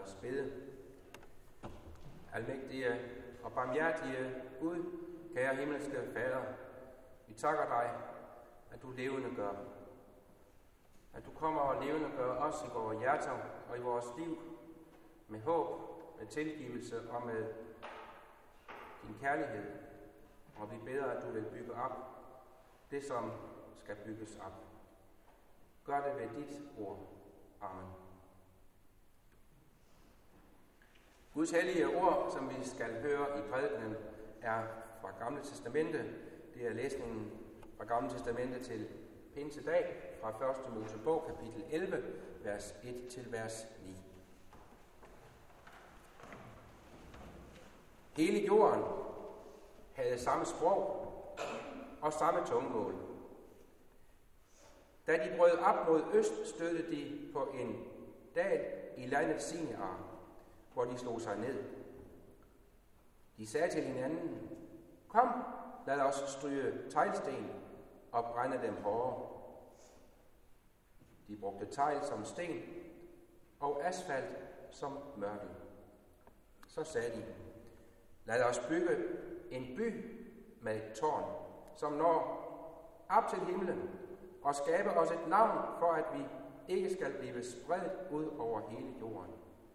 os bede. Almægtige og barmhjertige Gud, kære himmelske Fader, vi takker dig, at du levende gør. At du kommer og levende gør os i vores hjerter og i vores liv med håb, med tilgivelse og med din kærlighed. Og vi beder, at du vil bygge op det, som skal bygges op. Gør det ved dit ord. Amen. Guds hellige ord, som vi skal høre i prædikenen, er fra Gamle Testamente. Det er læsningen fra Gamle Testamente til Pinsedag fra 1. Mosebog, kapitel 11, vers 1 til vers 9. Hele jorden havde samme sprog og samme tungemål. Da de brød op mod øst, stødte de på en dal i landet Sinear, hvor de slog sig ned. De sagde til hinanden, kom, lad os stryge teglsten og brænde dem hårdere. De brugte tegl som sten og asfalt som mørtel. Så sagde de, lad os bygge en by med et tårn, som når op til himlen, og skabe os et navn, for at vi ikke skal blive spredt ud over hele jorden.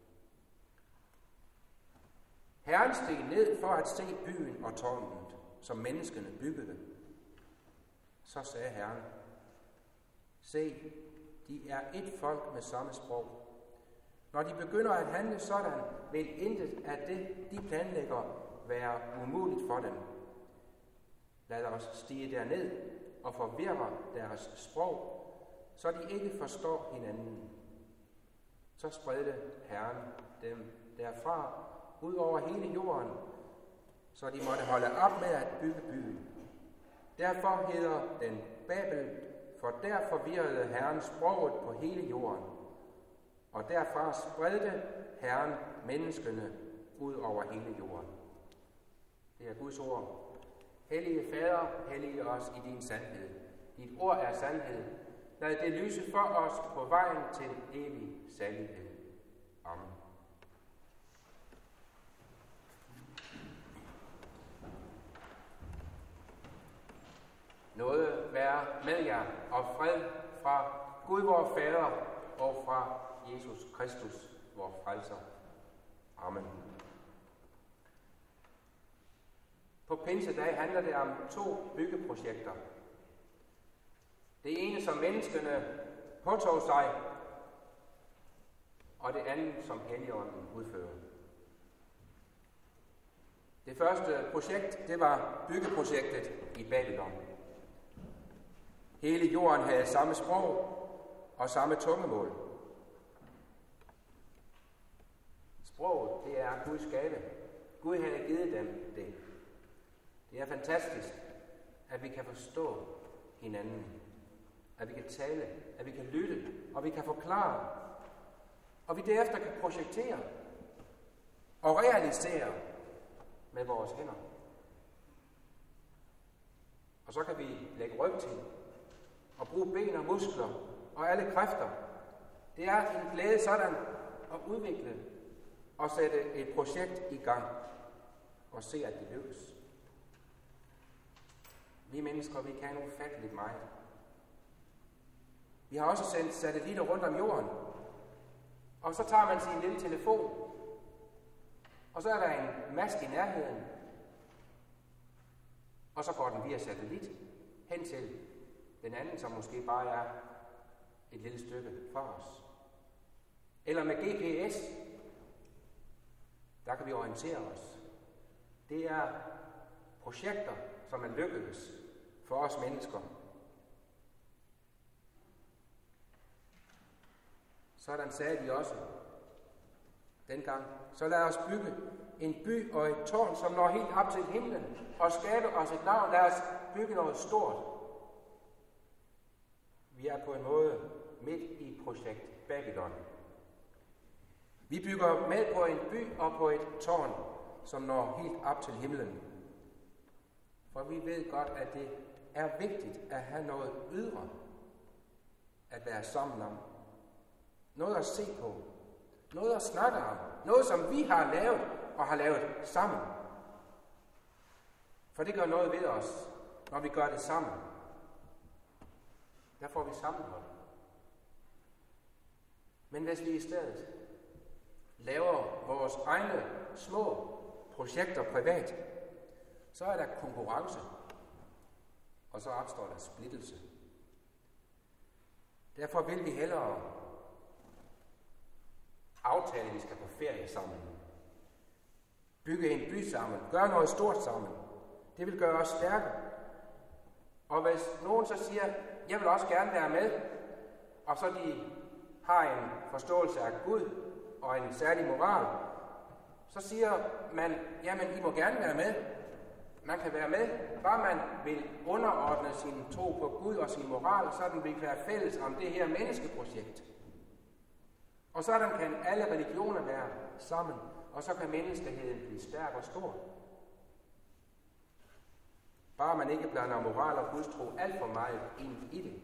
Herren steg ned for at se byen og tårnet, som menneskene byggede. Så sagde Herren, se, de er et folk med samme sprog. Når de begynder at handle sådan, vil intet af det, de planlægger, være umuligt for dem. Lad os stige derned og forvirre deres sprog, så de ikke forstår hinanden. Så spredte Herren dem derfra ud over hele jorden, så de måtte holde op med at bygge byen. Derfor hedder den Babel, for der forvirrede Herren sproget på hele jorden, og derfra spredte Herren menneskene ud over hele jorden. Det er Guds ord. Hellige Fader, hellige os i din sandhed. Dit ord er sandhed. Lad det lyse for os på vejen til evig salighed. Amen. Nåde være med jer og fred fra Gud vor Fader og fra Jesus Kristus, vor frelser. Amen. På Pinsedag handler det om 2 byggeprojekter. Det ene, som menneskene påtog sig, og det andet, som Helligånden udfører. Det første projekt, det var byggeprojektet i Babylon. Hele jorden havde samme sprog og samme tungemål. Sproget, det er Guds gave. Gud havde givet dem det. Det er fantastisk, at vi kan forstå hinanden, at vi kan tale, at vi kan lytte, og vi kan forklare, og vi derefter kan projektere og realisere med vores hænder. Og så kan vi lægge ryg til og bruge ben og muskler og alle kræfter. Det er en glæde sådan at udvikle og sætte et projekt i gang og se, at det lykkes. Vi mennesker, vi kan ufatteligt meget. Vi har også sendt satellitter rundt om jorden. Og så tager man sin lille telefon, og så er der en mast i nærheden, og så går den via satellit hen til den anden, som måske bare er et lille stykke for os. Eller med GPS, der kan vi orientere os. Det er projekter, som er lykkedes for os mennesker. Sådan sagde de også dengang. Så lad os bygge en by og et tårn, som når helt op til himlen, og skabe os et navn. Lad os bygge noget stort. Vi er på en måde midt i projekt Babylon. Vi bygger med på en by og på et tårn, som når helt op til himlen. For vi ved godt, at det er vigtigt at have noget ydre at være sammen om. Noget at se på. Noget at snakke om. Noget, som vi har lavet og har lavet sammen. For det gør noget ved os, når vi gør det sammen. Der får vi sammenhold. Men hvis vi i stedet laver vores egne små projekter privat, så er der konkurrence, og så opstår der splittelse. Derfor vil vi hellere aftale, at vi skal på ferie sammen. Bygge en by sammen. Gøre noget stort sammen. Det vil gøre os stærke. Og hvis nogen så siger, jeg vil også gerne være med, og så de har en forståelse af Gud og en særlig moral, så siger man, jamen I må gerne være med. Man kan være med, bare man vil underordne sin tro på Gud og sin moral, så den vil være fælles om det her menneskeprojekt. Og sådan kan alle religioner være sammen, og så kan menneskeheden blive stærk og stor. Bare man ikke blander moral og Guds tro alt for meget ind i det.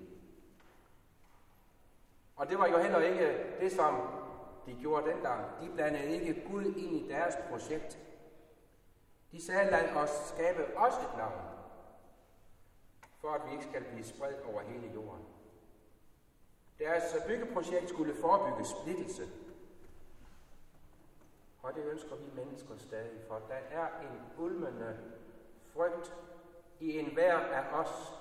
Og det var jo heller ikke det, som de gjorde dengang. De blandede ikke Gud ind i deres projekt. De sagde, lad os skabe os et navn, for at vi ikke skal blive spredt over hele jorden. Deres byggeprojekt skulle forebygge splittelse. Og det ønsker vi mennesker stadig, for der er en ulmende frygt i enhver af os.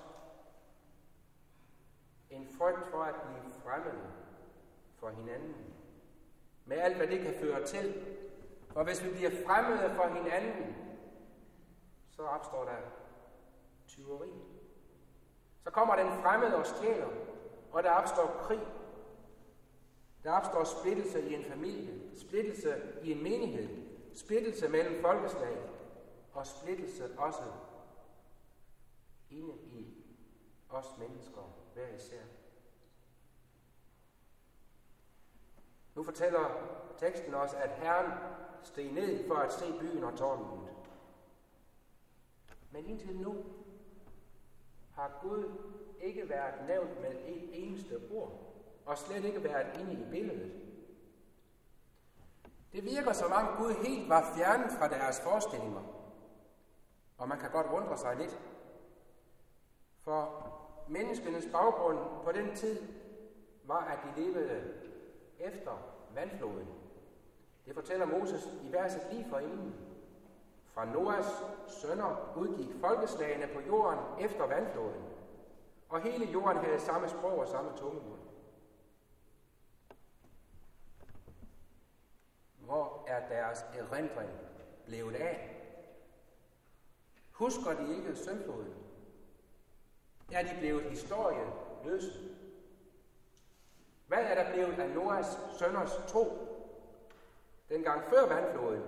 En frygt for at blive fremmede for hinanden. Med alt, hvad det kan føre til. For hvis vi bliver fremmede for hinanden, så opstår der tyveri. Så kommer den fremmede og stjæler, og der opstår krig. Der opstår splittelse i en familie, splittelse i en menighed, splittelse mellem folkeslag, og splittelse også inde i os mennesker, hver især. Nu fortæller teksten os, at Herren steg ned for at se byen og tårnet. Men indtil nu har Gud ikke været nævnt med et eneste ord, og slet ikke været inde i billedet. Det virker som om Gud helt var fjernet fra deres forestillinger, og man kan godt undre sig lidt. For menneskenes baggrund på den tid var, at de levede efter vandfloden. Det fortæller Moses i verset lige forinden. Fra Noas sønner udgik folkeslagene på jorden efter vandfloden, og hele jorden havde samme sprog og samme tungemål. Hvor er deres erindring blevet af? Husker de ikke syndfloden? Er de blevet historieløse? Hvad er der blevet af Noas sønners tro? Dengang før vandfloden,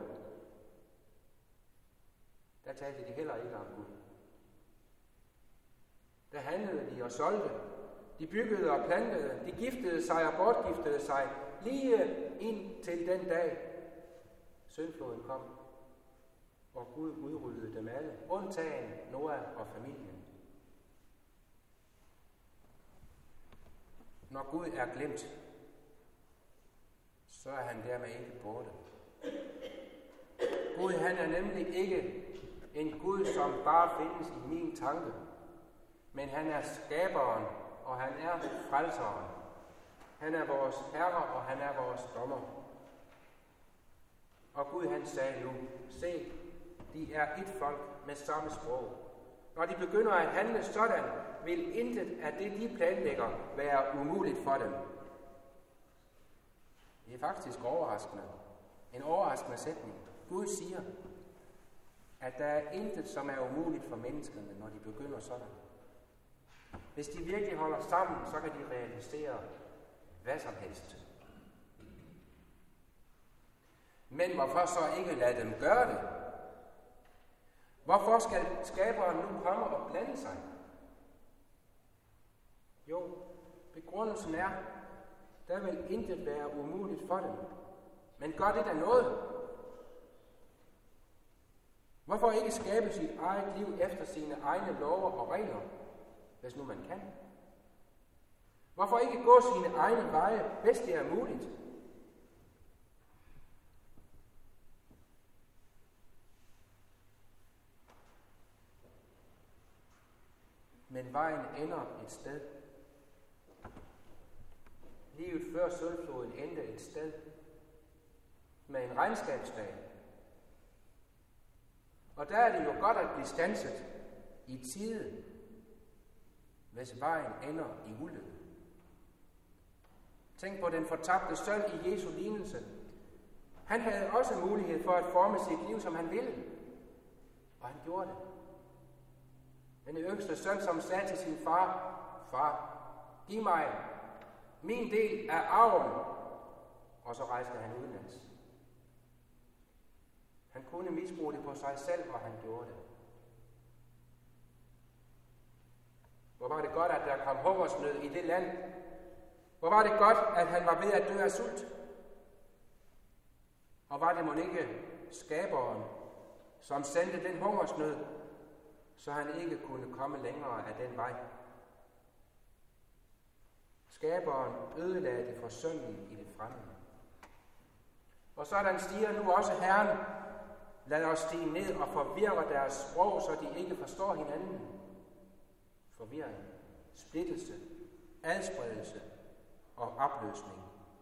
der talte de heller ikke om Gud. Der handlede de og solgte. De byggede og plantede. De giftede sig og bortgiftede sig. Lige ind til den dag, syndfloden kom. Og Gud udryddede dem alle, undtagen Noah og familien. Når Gud er glemt, så er han dermed ikke borte. Gud, han er nemlig ikke en Gud, som bare findes i min tanke, men han er skaberen, og han er frelseren. Han er vores herre, og han er vores dommer. Og Gud, han sagde nu, se, de er et folk med samme sprog. Når de begynder at handle sådan, vil intet af det, de planlægger, være umuligt for dem. Det er faktisk overraskende. En overraskende sætning. Gud siger, at der er intet, som er umuligt for menneskene, når de begynder sådan. Hvis de virkelig holder sammen, så kan de realisere hvad som helst. Men hvorfor så ikke lade dem gøre det? Hvorfor skal skaberen nu komme og blande sig? Jo, begrundelsen er, der vil intet være umuligt for dem. Men gør det da noget? Hvorfor ikke skabe sit eget liv efter sine egne love og regler, hvis nu man kan? Hvorfor ikke gå sine egne veje, hvis det er muligt? men vejen ender et sted. Livet før Sølvfloden endte et sted med en regnskabsdag. Og der er det jo godt at blive standset i tide, hvis vejen ender i ulykke. Tænk på den fortabte søn i Jesu lignelse. Han havde også mulighed for at forme sit liv, som han ville. Og han gjorde det. Den yngste søn, som sagde til sin far, far, giv mig min del af arven. Og så rejste han udenlands. Han kunne misbruge det på sig selv, og han gjorde det. Hvor var det godt, at der kom hungersnød i det land. Hvor var det godt, at han var ved at dø af sult. Og var det mon ikke skaberen, som sendte den hungersnød, så han ikke kunne komme længere af den vej. Skaberen ødelagde det for sønnen i det fremmede. Og sådan stiger nu også Herren, lad os stige ned og forvirre deres sprog, så de ikke forstår hinanden. Forvirring, splittelse, adspredelse og opløsning.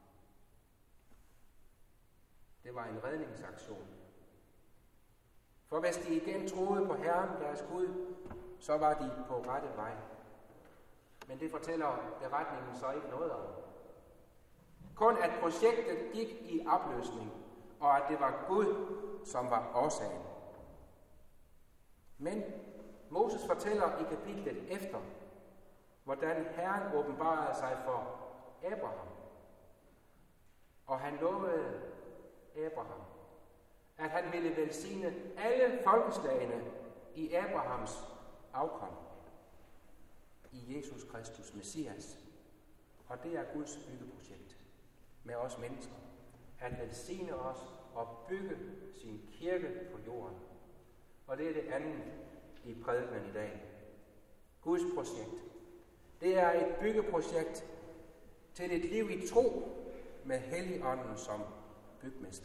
Det var en redningsaktion. For hvis de igen troede på Herren, deres Gud, så var de på rette vej. Men det fortæller beretningen så ikke noget om. Kun at projektet gik i opløsning, og at det var Gud, som var årsagen. Men Moses fortæller i kapitlet efter, hvordan Herren åbenbarede sig for Abraham. Og han lovede Abraham, at han ville velsigne alle folkeslagene i Abrahams afkom, i Jesus Kristus Messias. Og det er Guds byggeprojekt med os mennesker, at velsigne os og bygge sin kirke på jorden. Og det er det andet i prædikenen i dag. Guds projekt. Det er et byggeprojekt til et liv i tro med Helligånden som bygmester.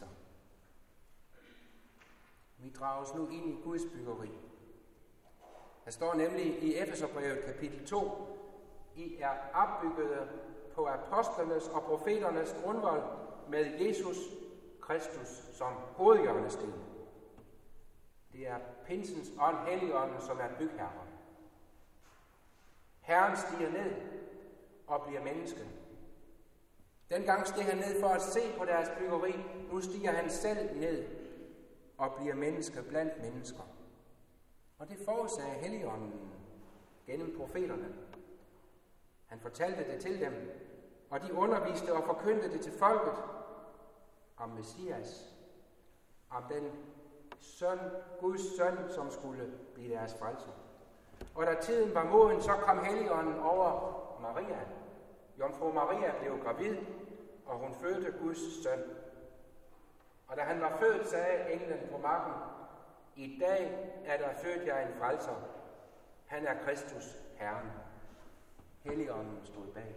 Vi drages nu ind i Guds byggeri. Der står nemlig i Efeserbrevet kapitel 2, I er opbyggede på apostlenes og profeternes grundvold med Jesus Kristus som hovedhjørnesten. Det er pinsens ånd, Helligånden, som er bygherren. Herren stiger ned og bliver menneske. Dengang steg han ned for at se på deres byggeri. Nu stiger han selv ned og bliver menneske blandt mennesker. Og det forudsagde Helligånden gennem profeterne. Han fortalte det til dem, og de underviste og forkyndte det til folket om Messias, om den søn, Guds søn, som skulle blive deres frelser. Og da tiden var moden, så kom Helligånden over Maria. Jomfru Maria blev gravid, og hun fødte Guds søn. Og da han var født, sagde englen på marken, i dag er der født jer en frelser. Han er Kristus, Herren. Helligånden stod bag.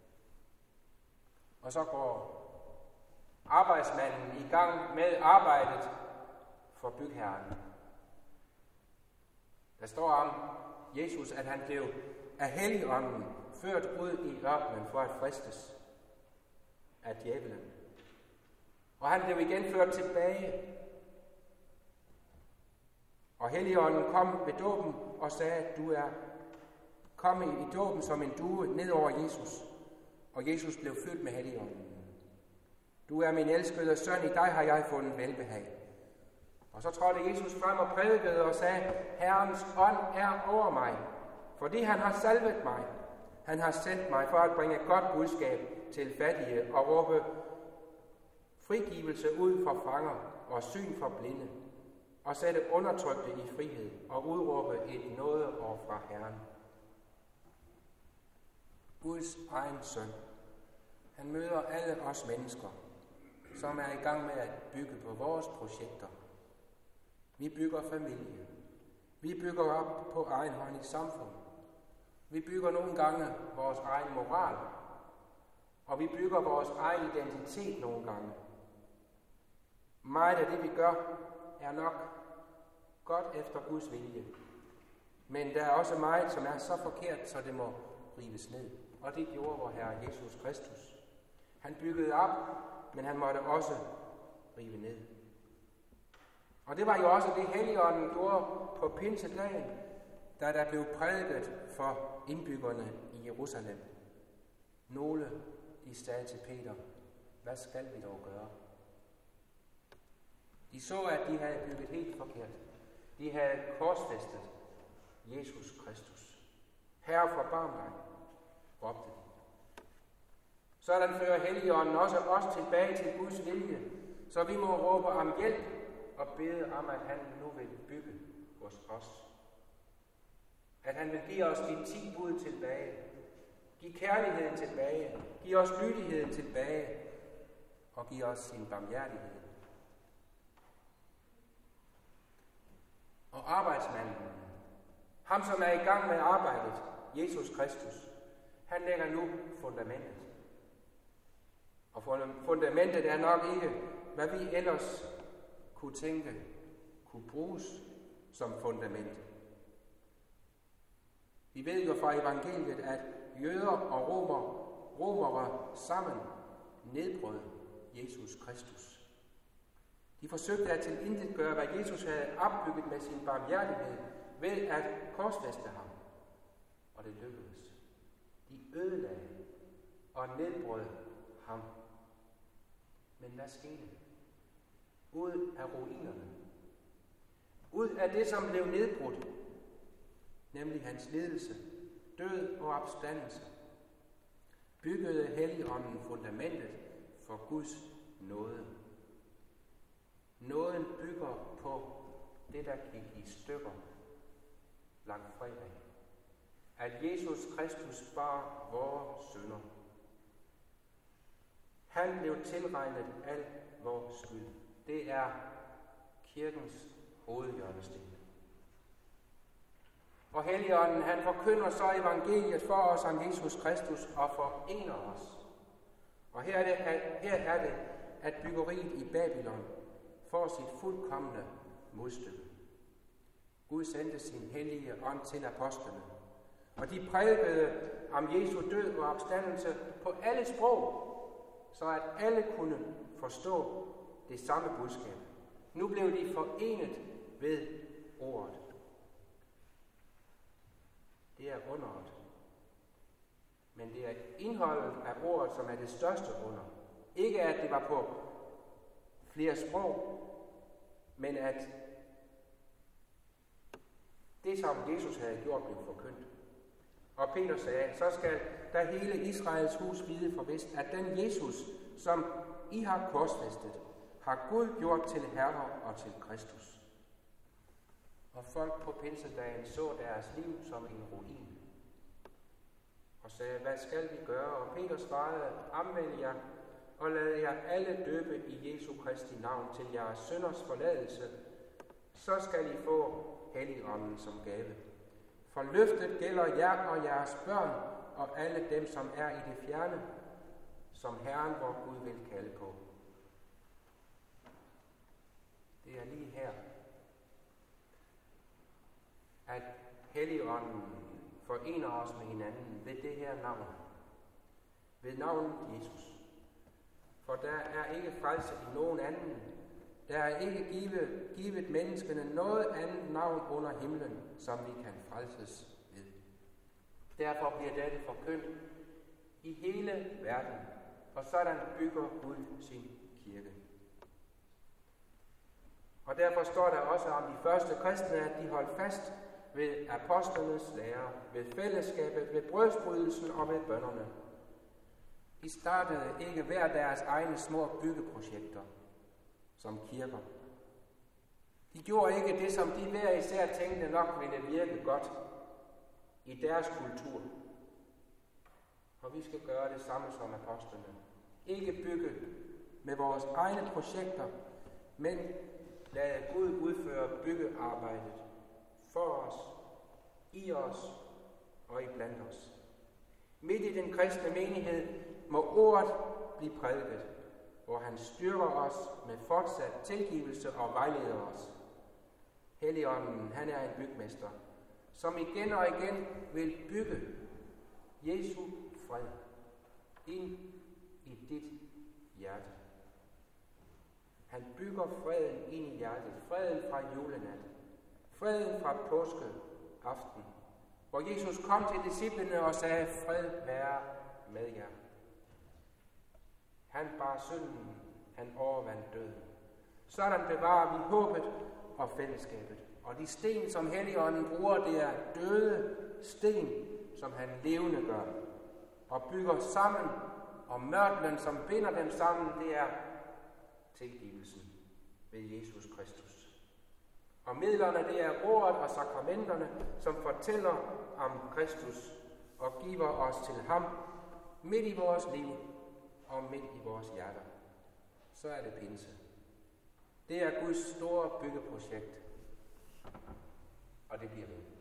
Og så går arbejdsmanden i gang med arbejdet for bygherren. Der står om Jesus, at han blev af Helligånden ført ud i ørkenen for at fristes af djævelen. Og han blev igen ført tilbage. Og Helligånden kom ved dåben og sagde, at du er kommet i dåben som en due ned over Jesus. Og Jesus blev fyldt med Helligånden. Du er min elskede søn, i dig har jeg fundet velbehag. Og så trådte Jesus frem og prædikede og sagde, Herrens ånd er over mig, fordi han har salvet mig. Han har sendt mig for at bringe godt budskab til fattige og råbe frigivelse ud for fanger og syn for blinde, og sætte undertrykte i frihed og udråbe et nådeår fra Herren. Guds egen søn. Han møder alle os mennesker, som er i gang med at bygge på vores projekter. Vi bygger familie. Vi bygger op på egen hånd i samfund. Vi bygger nogle gange vores egen moral. Og vi bygger vores egen identitet nogle gange. Meget af det, vi gør, er nok godt efter Guds vilje. Men der er også meget, som er så forkert, så det må rives ned. Og det gjorde vor Herre Jesus Kristus. Han byggede op, men han måtte også rive ned. Og det var jo også det, Helligånden gjorde på pinsedagen, da der blev prædiket for indbyggerne i Jerusalem. Nogle, de sagde til Peter, hvad skal vi dog gøre? De så, at de havde bygget helt forkert. De havde korsfæstet Jesus Kristus. Herre, forbarm dig, råbte de. Sådan fører Helligånden også os tilbage til Guds vilje, så vi må råbe om hjælp og bede om, at han nu vil bygge hos os. At han vil give os de 10 bud tilbage, give kærligheden tilbage, give os lydigheden tilbage og give os sin barmhjertighed. Og arbejdsmanden, ham som er i gang med arbejdet, Jesus Kristus, han lægger nu fundamentet. Og fundamentet er nok ikke, hvad vi ellers kunne tænke, kunne bruges som fundament. Vi ved jo fra evangeliet, at jøder og romere sammen nedbrød Jesus Kristus. De forsøgte at tilintetgøre, hvad Jesus havde opbygget med sin barmhjertighed ved at korsfæste ham. Og det lykkedes. De ødelagde og nedbrød ham. Men hvad skete? Ud af ruinerne. Ud af det, som blev nedbrudt. Nemlig hans lidelse, død og opstandelse. Byggede Helligånden fundamentet for Guds nåde. Nåden bygger på det, der gik i stykker langfredag. At Jesus Kristus bar vores synder. Han blev tilregnet al vores skyld. Det er kirkens hovedhjørnesten. Og Helligånden, han forkynder så evangeliet for os om Jesus Kristus og forener os. Og her er det, at byggeriet i Babylon får sit fuldkomne modstykke. Gud sendte sin hellige ånd til apostlene, og de prædikede om Jesu død og opstandelse på alle sprog, så at alle kunne forstå det samme budskab. Nu blev de forenet ved ordet. Det er underet. Men det er indholdet af ordet, som er det største under. Ikke at det var på flere sprog, men at det, som Jesus havde gjort, blev forkyndt. Og Peter sagde, så skal der hele Israels hus vide for vist, at den Jesus, som I har korsfæstet, har Gud gjort til Herre og til Kristus. Og folk på pinsedagen så deres liv som en ruin. Og sagde, hvad skal vi gøre? Og Peter svarede, omvend jer og lad jer alle døbe i Jesu Kristi navn til jeres synders forladelse. Så skal I få Helligånden som gave. For løftet gælder jer og jeres børn og alle dem, som er i det fjerne, som Herren vor Gud vil kalde på. Det er lige her, at Helligånden forener os med hinanden ved det her navn. Ved navnet Jesus. For der er ikke frelse i nogen anden. Der er ikke givet menneskene noget andet navn under himlen, som vi kan frelses ved. Derfor bliver dette forkyndt i hele verden, og sådan bygger Gud sin kirke. Og derfor står der også om de første kristne, at de holdt fast ved apostlenes lære, ved fællesskabet, ved brødsbrydelsen og ved bønnerne. De startede ikke hver deres egne små byggeprojekter som kirker. De gjorde ikke det, som de hver især tænkte nok ville virke godt i deres kultur. Og vi skal gøre det samme som apostlene. Ikke bygge med vores egne projekter, men lade Gud udføre byggearbejdet for os, i os og iblandt os. Midt i den kristne menighed må ordet blive prædiket, hvor han styrker os med fortsat tilgivelse og vejleder os. Helligånden, han er en bygmester, som igen og igen vil bygge Jesu fred ind i dit hjerte. Han bygger freden ind i hjertet. Freden fra julenat. Freden fra påskeaften, hvor Jesus kom til disciplene og sagde, fred være med jer. Han bar synden, han overvandt døden. Sådan bevarer vi håbet og fællesskabet. Og de sten, som Helligånden bruger, det er døde sten, som han levende gør. Og bygger sammen, og mørtlen, som binder dem sammen, det er tilgivelsen ved Jesus Kristus. Og midlerne, det er ordet og sakramenterne, som fortæller om Kristus og giver os til ham midt i vores liv og midt i vores hjerter. Så er det pinse. Det er Guds store byggeprojekt, og det bliver ved.